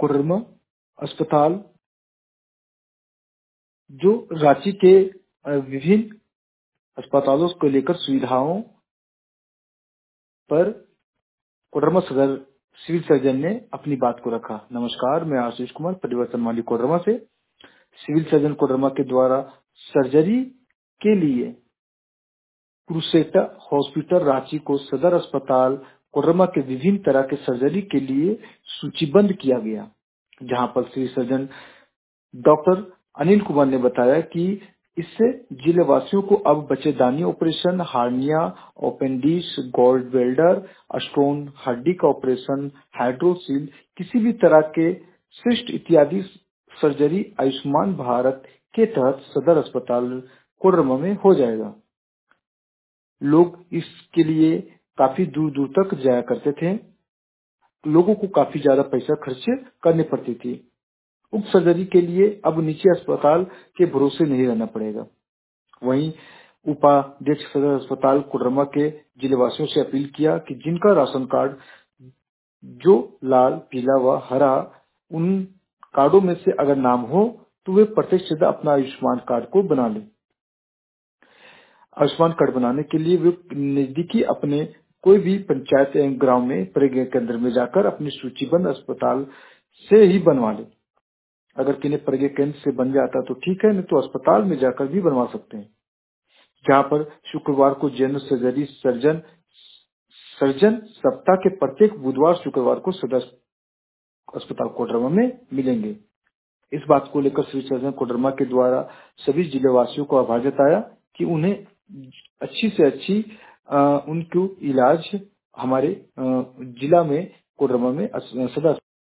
कोडरमा अस्पताल जो रांची के विभिन्न अस्पतालों को लेकर सुविधाओं पर कोडरमा सदर सिविल सर्जन ने अपनी बात को रखा। नमस्कार, मैं आशीष कुमार, परिवर्तन माली कोडरमा से। सिविल सर्जन कोडरमा के द्वारा सर्जरी के लिए क्रूसेटा हॉस्पिटल रांची को सदर अस्पताल कोडरमा के विभिन्न तरह के सर्जरी के लिए सूचीबद्ध किया गया, जहां पर civil surgeon doctor Anil Kumar ने बताया कि इससे जिले वासियों को अब बच्चेदानी operation, hernia, appendix, gall bladder, stone, हड्डी का ऑपरेशन, हाइड्रोसील, किसी भी तरह के सिस्ट इत्यादि सर्जरी आयुष्मान भारत के तहत सदर अस्पताल कोडरमा में हो जाएगा। लोग इसके लिए काफी दूर दूर तक जाया करते थे, लोगों को काफी ज्यादा पैसा खर्च करनी पड़ती थी। उक्त सर्जरी के लिए अब निजी अस्पताल के भरोसे नहीं रहना पड़ेगा। वहीं उपाध्यक्ष सदर अस्पताल कोडरमा के जिलेवासियों से अपील किया कि जिनका राशन कार्ड जो लाल, पीला व हरा, उन कार्डों में से अगर नाम हो तो वे प्रत्यक्ष सीधा अपना आयुष्मान कार्ड को बना लें। आयुष्मान कार्ड बनाने के लिए वे नजदीकी अपने कोई भी पंचायत एवं ग्राम में प्रज्ञा केंद्र में जाकर अपनी सूचीबद्ध अस्पताल से ही बनवा लें। अगर किन्हें प्रज्ञा केंद्र से बन जाता तो ठीक है, नहीं तो अस्पताल में जाकर भी बनवा सकते हैं, जहां पर शुक्रवार को जनरल सर्जरी सर्जन सप्ताह के प्रत्येक बुधवार शुक्रवार को सदर अस्पताल कोडरमा में मिलेंगे। इस बात को लेकर सिविल सर्जन कोडरमा के द्वारा सभी जिलेवासियों को आभार जताया कि उन्हें अच्छी से अच्छी उनको इलाज हमारे जिला में कोडरमा में सदर